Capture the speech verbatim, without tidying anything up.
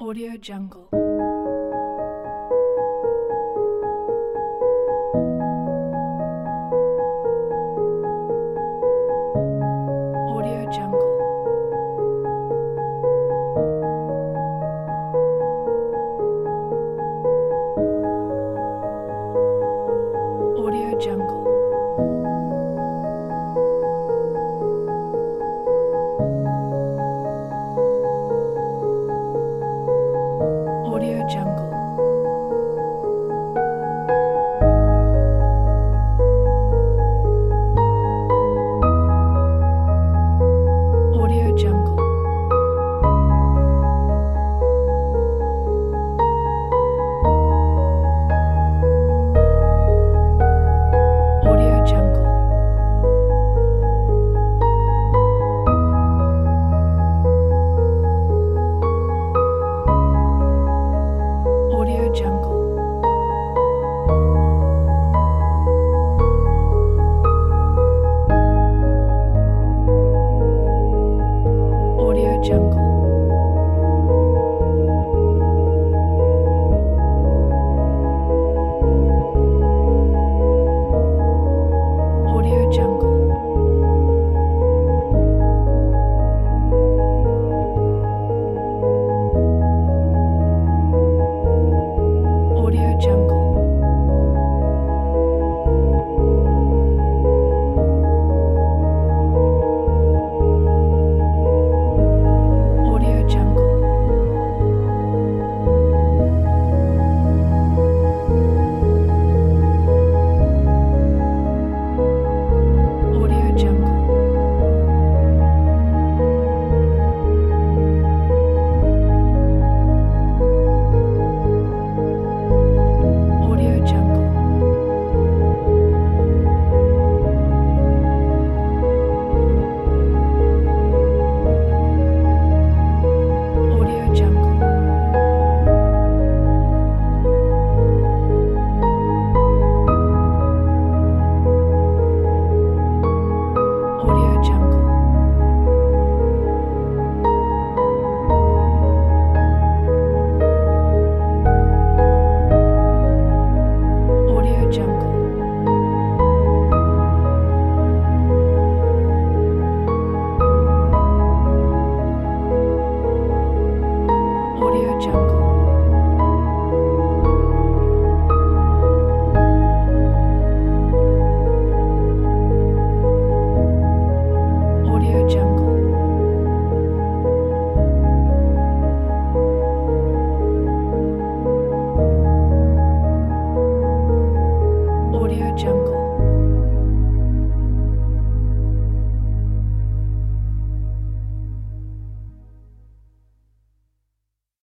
Audio Jungle. Audio Jungle. Audio Jungle. Audio Jungle. Audio Jungle. Audio Jungle. Audio Jungle. Audio Jungle. Audio Jungle. Audio Jungle. Audio Jungle. Audio Jungle. Audio Jungle. Audio Jungle. Audio Jungle. Audio Jungle. Audio Jungle.